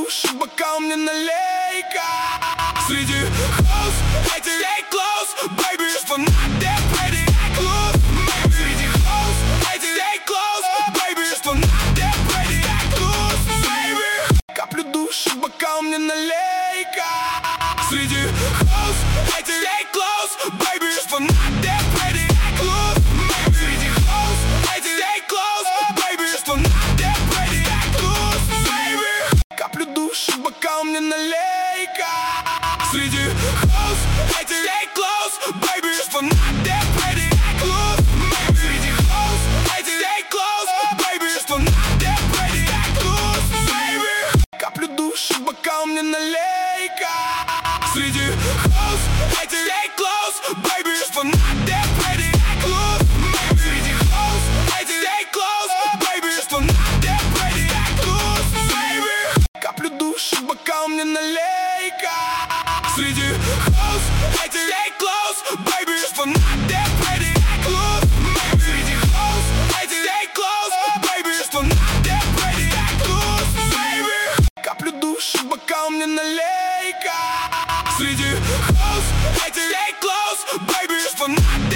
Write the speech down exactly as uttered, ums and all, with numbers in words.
душ, бокал мне налей-ка. Среди хоз, эти stay close, baby, фанат, they pretty close. Среди хоз, эти stay close, baby, фанат, they pretty close, baby. Каплю душ, бокал мне налей-ка. Среди хоз, эти stay close, baby, фанат, they pretty close. Среди хоз, эти stay close, baby, фанат, they pretty close, baby. Каплю душ, бокал мне налей-ка. Среди хоз, эти stay close, baby, фанат, they pretty close. Среди хоз, эти stay close, baby, фанат, they pretty close, baby. Каплю душ, бокал мне налей-ка. Среди хоз, эти stay close, baby, фанат, they pretty close. Среди хоз, эти stay close, baby, фанат, they pretty close, baby. Каплю душ, бокал мне налей-ка. Среди хоз, эти stay close, baby, фанат, they pretty close. Среди хоз, эти stay close, baby, фанат, they pretty close, baby. Каплю душ, бокал мне налей-ка. Среди хоз, эти stay close, baby, фанат.